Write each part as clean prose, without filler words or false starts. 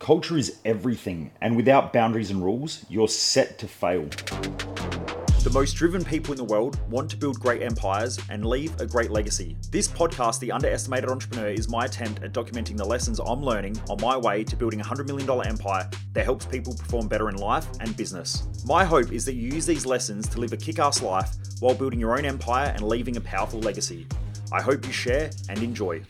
Culture is everything, and without boundaries and rules, you're set to fail. The most driven people in the world want to build great empires and leave a great legacy. This podcast, The Underestimated Entrepreneur, is my attempt at documenting the lessons I'm learning on my way to building a $100 million empire that helps people perform better in life and business. My hope is that you use these lessons to live a kick-ass life while building your own empire and leaving a powerful legacy. I hope you share and enjoy.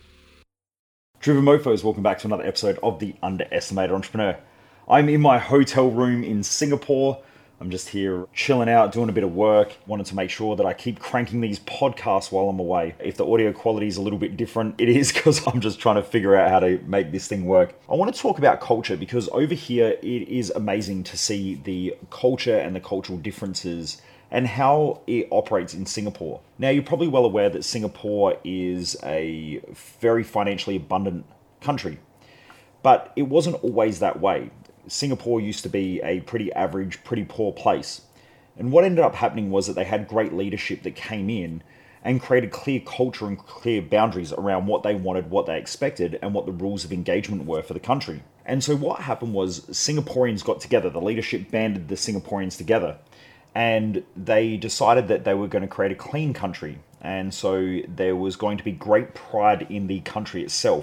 Driven Mofos, welcome back to another episode of The Underestimated Entrepreneur. I'm in my hotel room in Singapore. I'm just here chilling out, doing a bit of work. Wanted to make sure that I keep cranking these podcasts while I'm away. If the audio quality is a little bit different, it is because I'm just trying to figure out how to make this thing work. I want to talk about culture because over here, it is amazing to see the culture and the cultural differences and how it operates in Singapore. Now, you're probably well aware that Singapore is a very financially abundant country, but it wasn't always that way. Singapore used to be a pretty average, pretty poor place. And what ended up happening was that they had great leadership that came in and created clear culture and clear boundaries around what they wanted, what they expected, and what the rules of engagement were for the country. And so what happened was Singaporeans got together, the leadership banded the Singaporeans together, and they decided that they were going to create a clean country. And so there was going to be great pride in the country itself.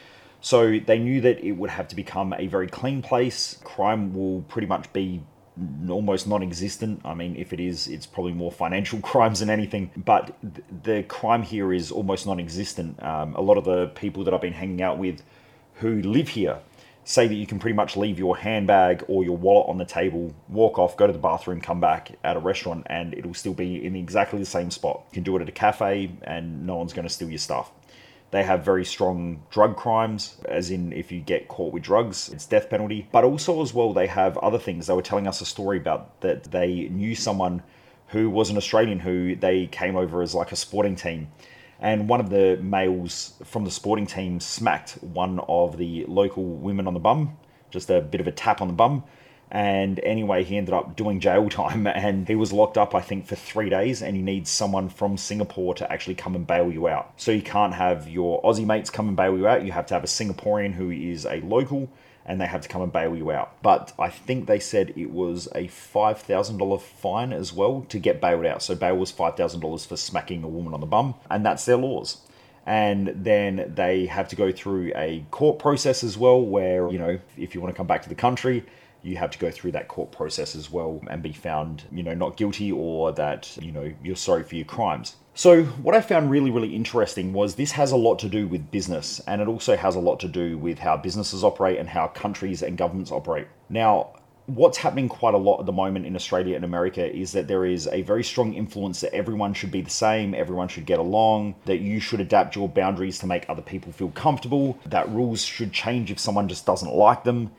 So they knew that it would have to become a very clean place. Crime will pretty much be almost non-existent. I mean, if it is, it's probably more financial crimes than anything. But the crime here is almost non-existent. A lot of the people that I've been hanging out with who live here say that you can pretty much leave your handbag or your wallet on the table, walk off, go to the bathroom, come back at a restaurant, and it'll still be in exactly the same spot. You can do it at a cafe and no one's going to steal your stuff. They have very strong drug crimes, as in if you get caught with drugs, it's death penalty. But also as well, they have other things. They were telling us a story about that they knew someone who was an Australian who they came over as like a sporting team. And one of the males from the sporting team smacked one of the local women on the bum, just a bit of a tap on the bum. And anyway, he ended up doing jail time and he was locked up, I think, for 3 days, and you need someone from Singapore to actually come and bail you out. So you can't have your Aussie mates come and bail you out. You have to have a Singaporean who is a local and they have to come and bail you out. But I think they said it was a $5,000 fine as well to get bailed out. So bail was $5,000 for smacking a woman on the bum, and that's their laws. And then they have to go through a court process as well where, you know, if you want to come back to the country, you have to go through that court process as well and be found, you know, not guilty or that, you know, you're sorry for your crimes. So what I found really, really interesting was this has a lot to do with business, and it also has a lot to do with how businesses operate and how countries and governments operate. Now, what's happening quite a lot at the moment in Australia and America is that there is a very strong influence that everyone should be the same, everyone should get along, that you should adapt your boundaries to make other people feel comfortable, that rules should change if someone just doesn't like them.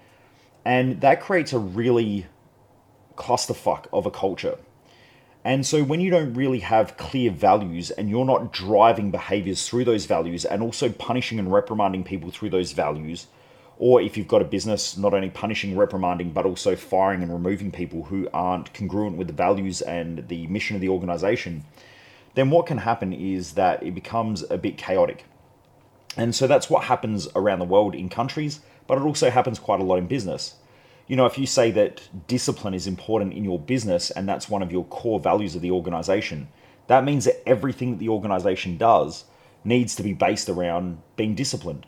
And that creates a really clusterfuck of a culture. And so when you don't really have clear values and you're not driving behaviors through those values and also punishing and reprimanding people through those values, or if you've got a business, not only punishing, reprimanding, but also firing and removing people who aren't congruent with the values and the mission of the organization, then what can happen is that it becomes a bit chaotic. And so that's what happens around the world in countries, but it also happens quite a lot in business. You know, if you say that discipline is important in your business and that's one of your core values of the organization, that means that everything that the organization does needs to be based around being disciplined.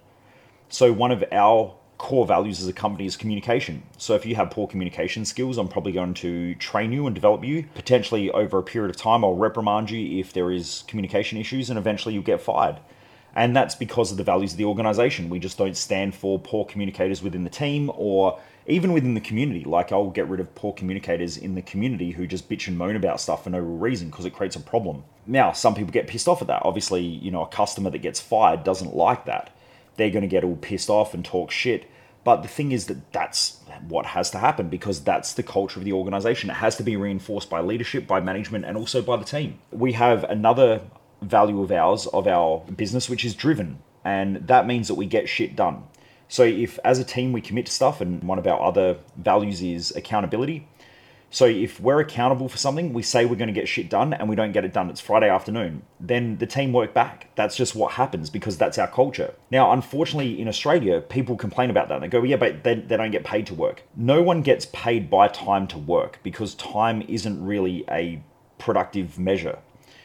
So one of our core values as a company is communication. So if you have poor communication skills, I'm probably going to train you and develop you. Potentially over a period of time, I'll reprimand you if there is communication issues, and eventually you'll get fired. And that's because of the values of the organization. We just don't stand for poor communicators within the team or even within the community. Like, I'll get rid of poor communicators in the community who just bitch and moan about stuff for no real reason because it creates a problem. Now, some people get pissed off at that. Obviously, you know, a customer that gets fired doesn't like that. They're going to get all pissed off and talk shit. But the thing is that that's what has to happen because that's the culture of the organization. It has to be reinforced by leadership, by management, and also by the team. We have another value of ours, of our business, which is driven. And that means that we get shit done. So if as a team we commit to stuff, and one of our other values is accountability. So if we're accountable for something, we say we're going to get shit done and we don't get it done. It's Friday afternoon. Then the team work back. That's just what happens because that's our culture. Now, unfortunately, in Australia, people complain about that. They go, yeah, but they don't get paid to work. No one gets paid by time to work because time isn't really a productive measure.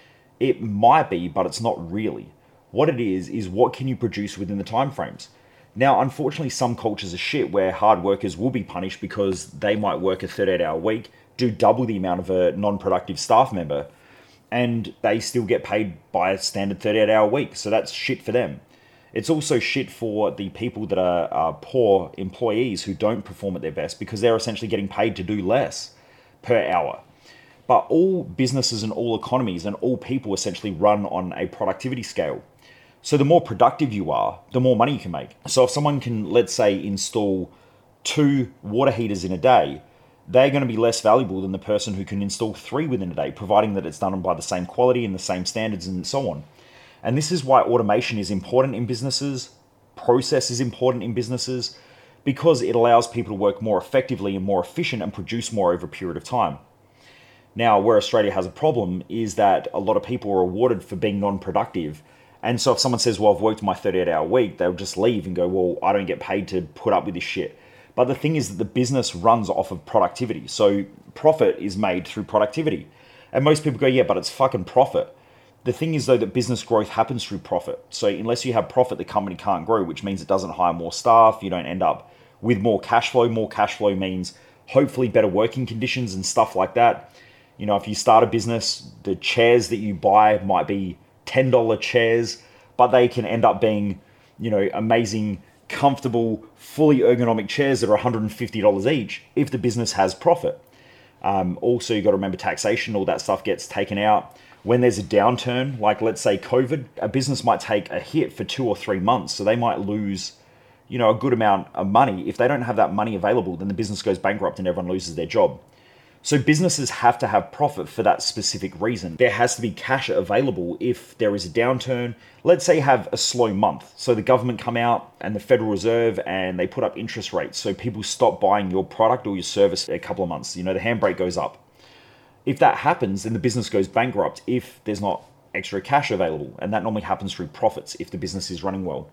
It might be, but it's not really. What it is what can you produce within the time frames? Now, unfortunately, some cultures are shit where hard workers will be punished because they might work a 38-hour week, do double the amount of a non-productive staff member, and they still get paid by a standard 38-hour week. So that's shit for them. It's also shit for the people that are poor employees who don't perform at their best because they're essentially getting paid to do less per hour. But all businesses and all economies and all people essentially run on a productivity scale. So the more productive you are, the more money you can make. So if someone can, let's say, install 2 water heaters in a day, they're going to be less valuable than the person who can install 3 within a day, providing that it's done by the same quality and the same standards and so on. And this is why automation is important in businesses, process is important in businesses, because it allows people to work more effectively and more efficient and produce more over a period of time. Now, where Australia has a problem is that a lot of people are awarded for being non-productive. And so if someone says, well, I've worked my 38-hour week, they'll just leave and go, well, I don't get paid to put up with this shit. But the thing is that the business runs off of productivity. So profit is made through productivity. And most people go, yeah, but it's fucking profit. The thing is, though, that business growth happens through profit. So unless you have profit, the company can't grow, which means it doesn't hire more staff. You don't end up with more cash flow. More cash flow means hopefully better working conditions and stuff like that. You know, if you start a business, the chairs that you buy might be $10 chairs, but they can end up being, you know, amazing, comfortable, fully ergonomic chairs that are $150 each if the business has profit. Also, you've got to remember taxation, all that stuff gets taken out. When there's a downturn, like let's say COVID, a business might take a hit for 2 or 3 months. So they might lose, you know, a good amount of money. If they don't have that money available, then the business goes bankrupt and everyone loses their job. So businesses have to have profit for that specific reason. There has to be cash available if there is a downturn. Let's say you have a slow month. So the government come out and the Federal Reserve and they put up interest rates. So people stop buying your product or your service for a couple of months. You know, the handbrake goes up. If that happens, then the business goes bankrupt if there's not extra cash available. And that normally happens through profits if the business is running well.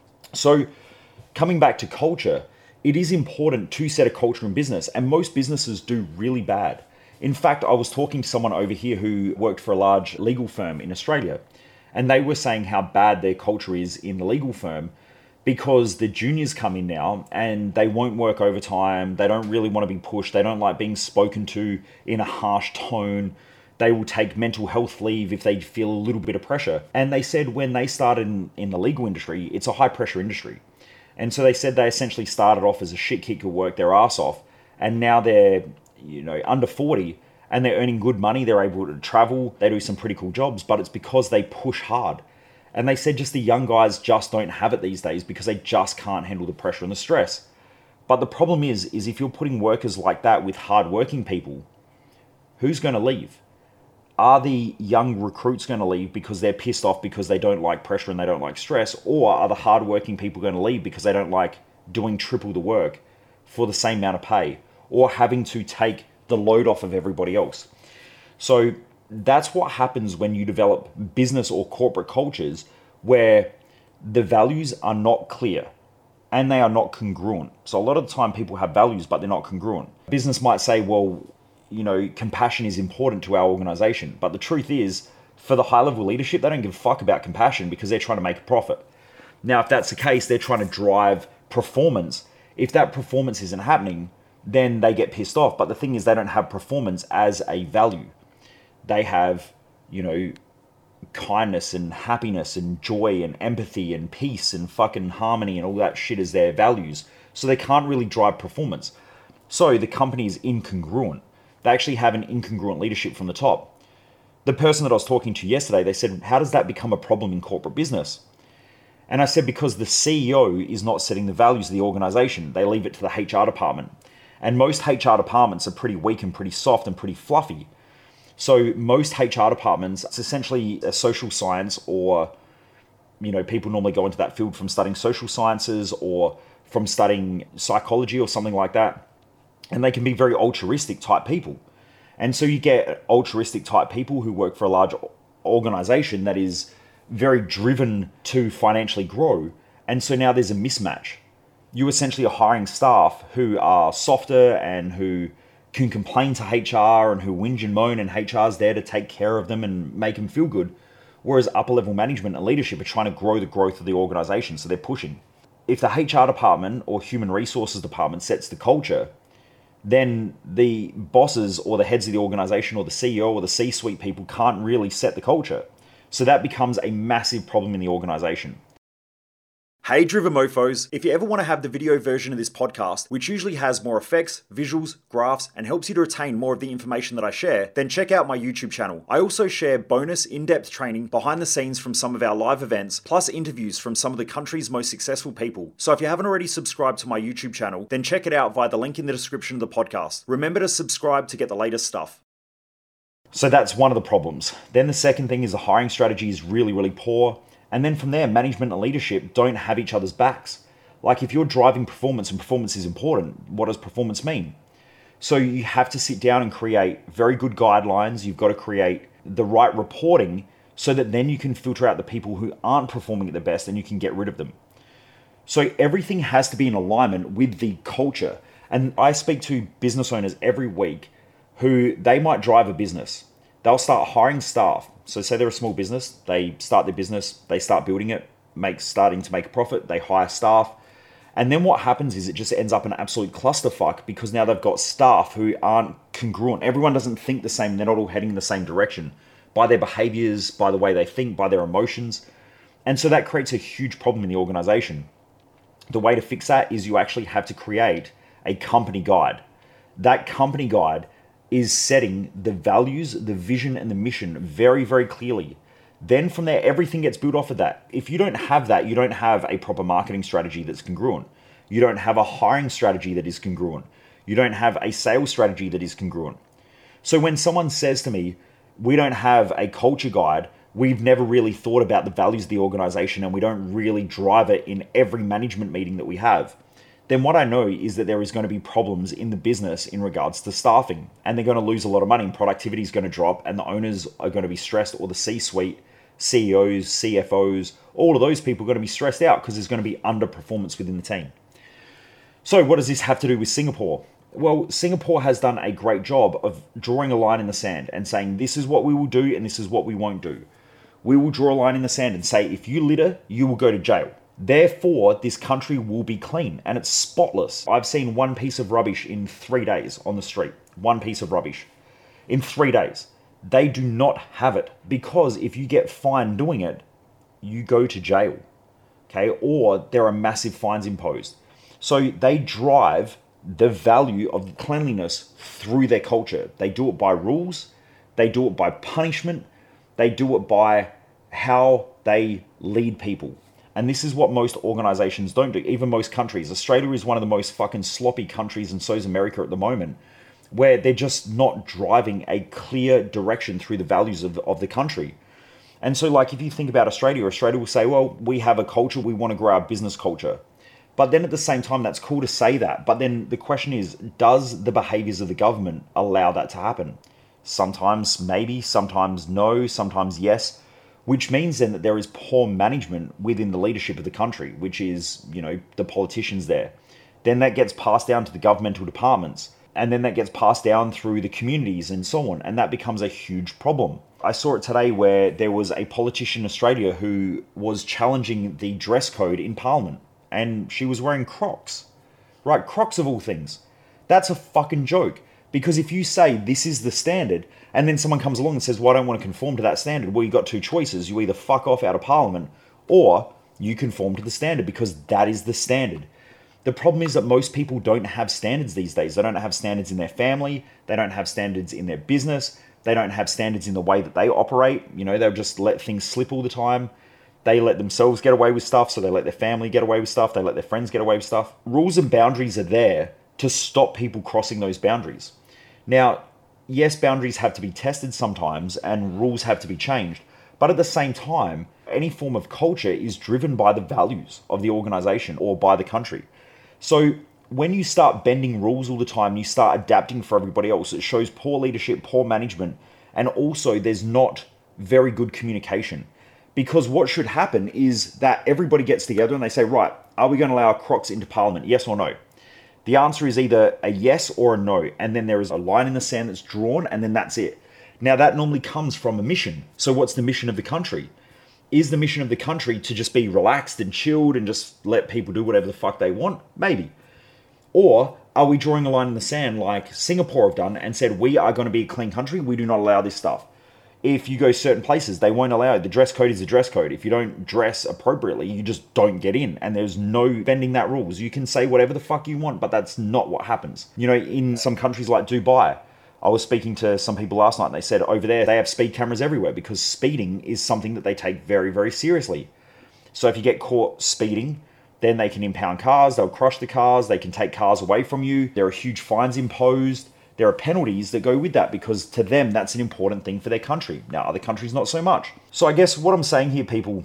So coming back to culture, it is important to set a culture in business, and most businesses do really bad. In fact, I was talking to someone over here who worked for a large legal firm in Australia, and they were saying how bad their culture is in the legal firm because the juniors come in now and they won't work overtime. They don't really want to be pushed. They don't like being spoken to in a harsh tone. They will take mental health leave if they feel a little bit of pressure. And they said when they started in the legal industry, it's a high pressure industry. And so they said they essentially started off as a shit kid who worked their ass off. And now they're, you know, under 40 and they're earning good money. They're able to travel. They do some pretty cool jobs, but it's because they push hard. And they said just the young guys just don't have it these days because they just can't handle the pressure and the stress. But the problem is if you're putting workers like that with hard-working people, who's going to leave? Are the young recruits going to leave because they're pissed off because they don't like pressure and they don't like stress? Or are the hardworking people going to leave because they don't like doing triple the work for the same amount of pay or having to take the load off of everybody else? So that's what happens when you develop business or corporate cultures where the values are not clear and they are not congruent. So a lot of the time people have values, but they're not congruent. Business might say, well, you know, compassion is important to our organization. But the truth is, for the high-level leadership, they don't give a fuck about compassion because they're trying to make a profit. Now, if that's the case, they're trying to drive performance. If that performance isn't happening, then they get pissed off. But the thing is, they don't have performance as a value. They have, you know, kindness and happiness and joy and empathy and peace and fucking harmony and all that shit as their values. So they can't really drive performance. So the company is incongruent. They actually have an incongruent leadership from the top. The person that I was talking to yesterday, they said, how does that become a problem in corporate business? And I said, because the CEO is not setting the values of the organization. They leave it to the HR department. And most HR departments are pretty weak and pretty soft and pretty fluffy. So most HR departments, it's essentially a social science or, you know, people normally go into that field from studying social sciences or from studying psychology or something like that. And they can be very altruistic type people. And so you get altruistic type people who work for a large organization that is very driven to financially grow. And so now there's a mismatch. You essentially are hiring staff who are softer and who can complain to HR and who whinge and moan, and HR's there to take care of them and make them feel good. Whereas upper level management and leadership are trying to grow the growth of the organization, so they're pushing. If the HR department or human resources department sets the culture, then the bosses or the heads of the organization or the CEO or the C-suite people can't really set the culture. So that becomes a massive problem in the organization. Hey Driven Mofos, if you ever want to have the video version of this podcast, which usually has more effects, visuals, graphs, and helps you to retain more of the information that I share, then check out my YouTube channel. I also share bonus in-depth training behind the scenes from some of our live events, plus interviews from some of the country's most successful people. So if you haven't already subscribed to my YouTube channel, then check it out via the link in the description of the podcast. Remember to subscribe to get the latest stuff. So that's one of the problems. Then the second thing is the hiring strategy is really, really poor. And then from there, management and leadership don't have each other's backs. Like if you're driving performance and performance is important, what does performance mean? So you have to sit down and create very good guidelines. You've got to create the right reporting so that then you can filter out the people who aren't performing at the best and you can get rid of them. So everything has to be in alignment with the culture. And I speak to business owners every week who they might drive a business. They'll start hiring staff. So say they're a small business, they start their business, they start building it, starting to make a profit, they hire staff. And then what happens is it just ends up an absolute clusterfuck because now they've got staff who aren't congruent. Everyone doesn't think the same. They're not all heading in the same direction by their behaviors, by the way they think, by their emotions. And so that creates a huge problem in the organization. The way to fix that is you actually have to create a company guide. That company guide is setting the values, the vision, and the mission very, very clearly. Then from there, everything gets built off of that. If you don't have that, you don't have a proper marketing strategy that's congruent. You don't have a hiring strategy that is congruent. You don't have a sales strategy that is congruent. So when someone says to me, we don't have a culture guide, we've never really thought about the values of the organization and we don't really drive it in every management meeting that we have, then what I know is that there is going to be problems in the business in regards to staffing, and they're going to lose a lot of money and productivity is going to drop and the owners are going to be stressed, or the C-suite, CEOs, CFOs, all of those people are going to be stressed out because there's going to be underperformance within the team. So what does this have to do with Singapore? Well, Singapore has done a great job of drawing a line in the sand and saying this is what we will do and this is what we won't do. We will draw a line in the sand and say if you litter, you will go to jail. Therefore, this country will be clean and it's spotless. I've seen one piece of rubbish in 3 days on the street. One piece of rubbish in 3 days. They do not have it because if you get fined doing it, you go to jail, okay? Or there are massive fines imposed. So they drive the value of cleanliness through their culture. They do it by rules. They do it by punishment. They do it by how they lead people. And this is what most organizations don't do, even most countries. Australia is one of the most fucking sloppy countries, and so is America at the moment, where they're just not driving a clear direction through the values of the country. And so like if you think about Australia will say, well, we have a culture, we want to grow our business culture. But then at the same time, that's cool to say that. But then the question is, does the behaviors of the government allow that to happen? Sometimes maybe, sometimes no, sometimes yes. Which means then that there is poor management within the leadership of the country, which is, the politicians there. Then that gets passed down to the governmental departments, and then that gets passed down through the communities and so on, and that becomes a huge problem. I saw it today where there was a politician in Australia who was challenging the dress code in Parliament, and she was wearing Crocs. Right, Crocs of all things. That's a fucking joke. Because if you say this is the standard, and then someone comes along and says, well, I don't want to conform to that standard, well, you've got two choices. You either fuck off out of Parliament, or you conform to the standard because that is the standard. The problem is that most people don't have standards these days. They don't have standards in their family. They don't have standards in their business. They don't have standards in the way that they operate. They'll just let things slip all the time. They let themselves get away with stuff, so they let their family get away with stuff. They let their friends get away with stuff. Rules and boundaries are there to stop people crossing those boundaries. Now, yes, boundaries have to be tested sometimes and rules have to be changed. But at the same time, any form of culture is driven by the values of the organization or by the country. So when you start bending rules all the time, you start adapting for everybody else, it shows poor leadership, poor management, and also there's not very good communication. Because what should happen is that everybody gets together and they say, right, are we going to allow Crocs into Parliament? Yes or no? The answer is either a yes or a no. And then there is a line in the sand that's drawn, and then that's it. Now, that normally comes from a mission. So what's the mission of the country? Is the mission of the country to just be relaxed and chilled and just let people do whatever the fuck they want? Maybe. Or are we drawing a line in the sand like Singapore have done and said, we are going to be a clean country, we do not allow this stuff. If you go certain places, they won't allow it. The dress code is the dress code. If you don't dress appropriately, you just don't get in. And there's no bending that rules. You can say whatever the fuck you want, but that's not what happens. You know, in some countries like Dubai, I was speaking to some people last night and they said over there, they have speed cameras everywhere because speeding is something that they take very, very seriously. So if you get caught speeding, then they can impound cars, they'll crush the cars, they can take cars away from you. There are huge fines imposed. There are penalties that go with that because to them, that's an important thing for their country. Now, other countries, not so much. So I guess what I'm saying here, people,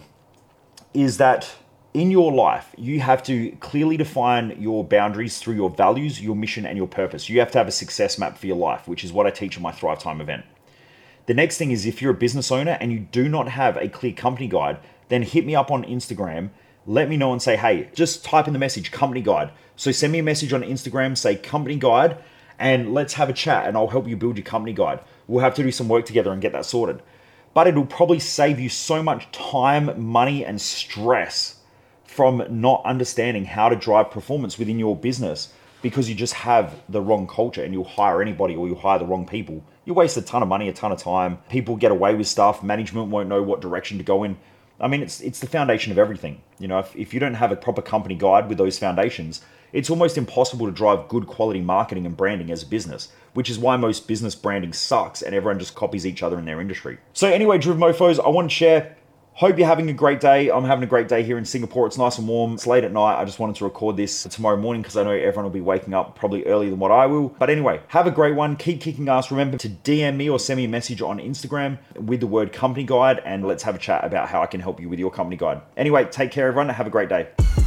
is that in your life, you have to clearly define your boundaries through your values, your mission, and your purpose. You have to have a success map for your life, which is what I teach in my Thrive Time event. The next thing is if you're a business owner and you do not have a clear company guide, then hit me up on Instagram. Let me know and say, hey, just type in the message, company guide. So send me a message on Instagram, say company guide, and let's have a chat and I'll help you build your company guide. We'll have to do some work together and get that sorted. But it'll probably save you so much time, money, and stress from not understanding how to drive performance within your business because you just have the wrong culture and you'll hire anybody or you'll hire the wrong people. You waste a ton of money, a ton of time. People get away with stuff. Management won't know what direction to go in. I mean, it's the foundation of everything. You know, if you don't have a proper company guide with those foundations, it's almost impossible to drive good quality marketing and branding as a business, which is why most business branding sucks and everyone just copies each other in their industry. So anyway, Driven Mofos, I want to share. Hope you're having a great day. I'm having a great day here in Singapore. It's nice and warm. It's late at night. I just wanted to record this tomorrow morning because I know everyone will be waking up probably earlier than what I will. But anyway, have a great one. Keep kicking ass. Remember to DM me or send me a message on Instagram with the word company guide and let's have a chat about how I can help you with your company guide. Anyway, take care everyone. Have a great day.